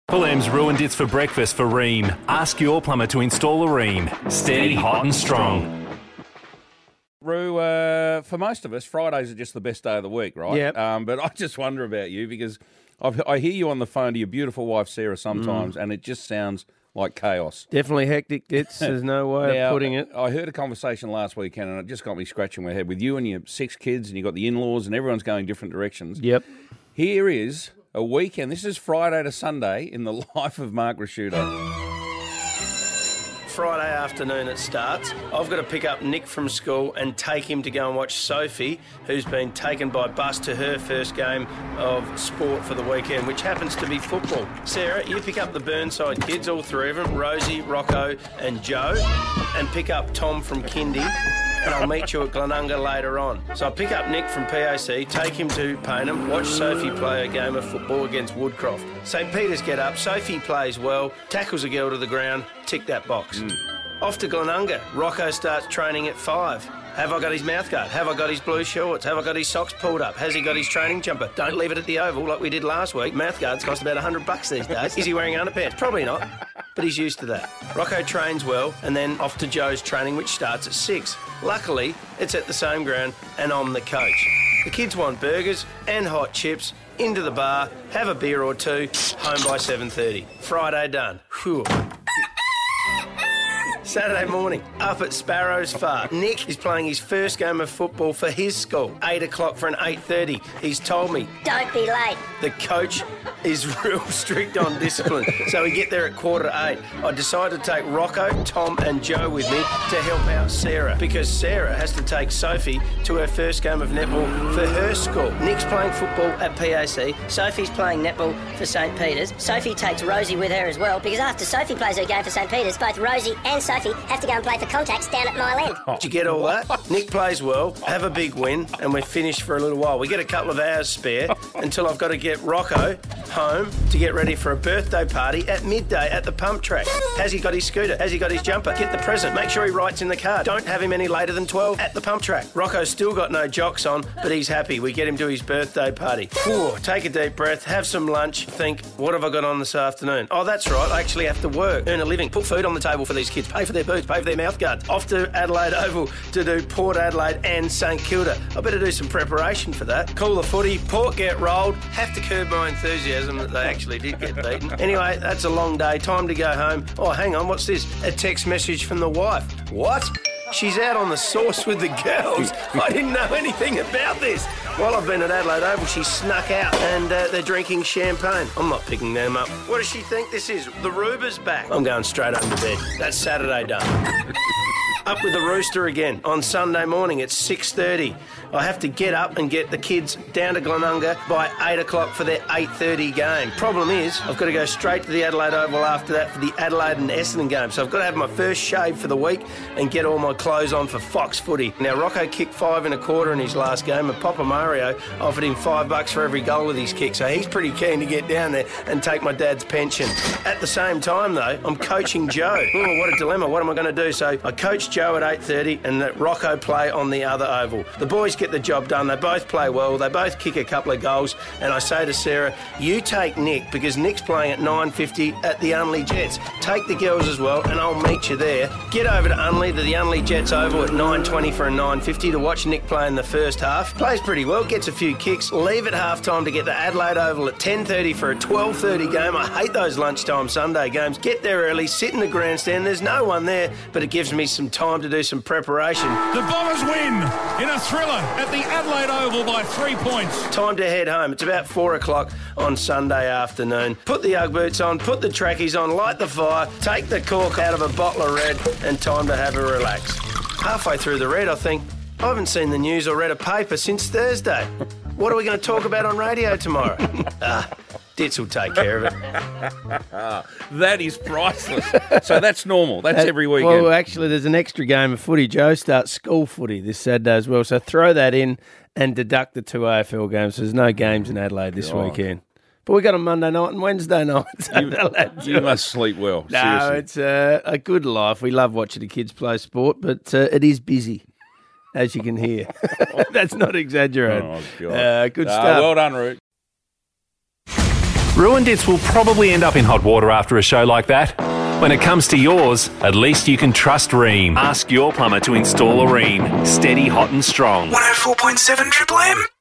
Fulham's ruined its for breakfast for Rheem. Ask your plumber to install a Rheem. Steady, hot and strong. Roo, for most of us, Fridays are just the best day of the week, right? Yep. But I just wonder about you because I hear you on the phone to your beautiful wife, Sarah, sometimes, and it just sounds like chaos. Definitely hectic, there's no way of putting it. I heard a conversation last weekend, and it just got me scratching my head with you and your 6 kids, and you've got the in-laws, and everyone's going different directions. Yep. Here is a weekend. This is Friday to Sunday in the life of Mark Rasciuto. Friday afternoon it starts. I've got to pick up Nick from school and take him to go and watch Sophie, who's been taken by bus to her first game of sport for the weekend, which happens to be football. Sarah, you pick up the Burnside kids, all 3 of them, Rosie, Rocco and Joe, and pick up Tom from Kindy, and I'll meet you at Glenunga later on. So I'll pick up Nick from PAC, take him to Payneham, watch Sophie play a game of football against Woodcroft. St Peter's get up, Sophie plays well, tackles a girl to the ground, tick that box. Off to Glenunga, Rocco starts training at 5. Have I got his mouthguard? Have I got his blue shorts? Have I got his socks pulled up? Has he got his training jumper? Don't leave it at the Oval like we did last week. Mouthguards cost about $100 these days. Is he wearing underpants? Probably not, but he's used to that. Rocco trains well, and then off to Joe's training, which starts at 6. Luckily, it's at the same ground, and I'm the coach. The kids want burgers and hot chips, into the bar, have a beer or 2, home by 7:30. Friday done. Whew. Saturday morning, up at Sparrows Far. Nick is playing his first game of football for his school. 8 o'clock for an 8:30. He's told me, don't be late. The coach is real strict on discipline, so we get there at 7:45. I decided to take Rocco, Tom and Joe with me to help out Sarah, because Sarah has to take Sophie to her first game of netball for her school. Nick's playing football at PAC. Sophie's playing netball for St Peter's. Sophie takes Rosie with her as well, because after Sophie plays her game for St Peter's, both Rosie and Sophie have to go and play for Contacts down at Mile End. Did you get all that? Nick plays well, have a big win, and we're finished for a little while. We get a couple of hours spare until I've got to get Rocco home to get ready for a birthday party at midday at the pump track. Has he got his scooter? Has he got his jumper? Get the present. Make sure he writes in the card. Don't have him any later than 12 at the pump track. Rocco's still got no jocks on, but he's happy. We get him to his birthday party. Whew, take a deep breath, have some lunch, think, what have I got on this afternoon? Oh, that's right, I actually have to work, earn a living, put food on the table for these kids, pay for their boots, pay for their mouthguards. Off to Adelaide Oval to do Port Adelaide and St Kilda. I better do some preparation for that. Call the footy, Port get rolled. Have to curb my enthusiasm that they actually did get beaten. Anyway, that's a long day. Time to go home. Oh, hang on, what's this? A text message from the wife. What? She's out on the sauce with the girls. I didn't know anything about this. While I've been at Adelaide Oval, she snuck out and they're drinking champagne. I'm not picking them up. What does she think this is? The Ruber's back. I'm going straight home to bed. That's Saturday done. Up with the rooster again on Sunday morning at 6:30. I have to get up and get the kids down to Glenunga by 8 o'clock for their 8:30 game. Problem is, I've got to go straight to the Adelaide Oval after that for the Adelaide and Essendon game. So I've got to have my first shave for the week and get all my clothes on for Fox footy. Now, Rocco kicked 5 1/4 in his last game, and Papa Mario offered him $5 for every goal with his kick. So he's pretty keen to get down there and take my dad's pension. At the same time, though, I'm coaching Joe. Oh, what a dilemma. What am I going to do? So I coach Joe at 8:30 and let Rocco play on the other oval. The boys get the job done. They both play well. They both kick a couple of goals. And I say to Sarah, you take Nick, because Nick's playing at 9:50 at the Unley Jets. Take the girls as well, and I'll meet you there. Get over to Unley, to the Unley Jets Oval at 9:20 for a 9:50 to watch Nick play in the first half. Plays pretty well, gets a few kicks. Leave at half-time to get to Adelaide Oval at 10:30 for a 12:30 game. I hate those lunchtime Sunday games. Get there early, sit in the grandstand. There's no one there, but it gives me some time to do some preparation. The Bombers win in a thriller at the Adelaide Oval by 3 points. Time to head home. It's about 4 o'clock on Sunday afternoon. Put the Ugg boots on, put the trackies on, light the fire, take the cork out of a bottle of red, and time to have a relax. Halfway through the red, I think, I haven't seen the news or read a paper since Thursday. What are we going to talk about on radio tomorrow? Ditz will take care of it. That is priceless. So that's normal. That's every weekend. Well, actually, there's an extra game of footy. Joe starts school footy this Saturday as well. So throw that in and deduct the 2 AFL games. There's no games in Adelaide this weekend. But we got a Monday night and Wednesday night. You must sleep well. No, seriously. it's a good life. We love watching the kids play sport, but it is busy, as you can hear. That's not exaggerated. Oh, God. Good stuff. Well done, Root. Ruindits will probably end up in hot water after a show like that. When it comes to yours, at least you can trust Rheem. Ask your plumber to install a Rheem. Steady, hot and strong. 104.7 Triple M.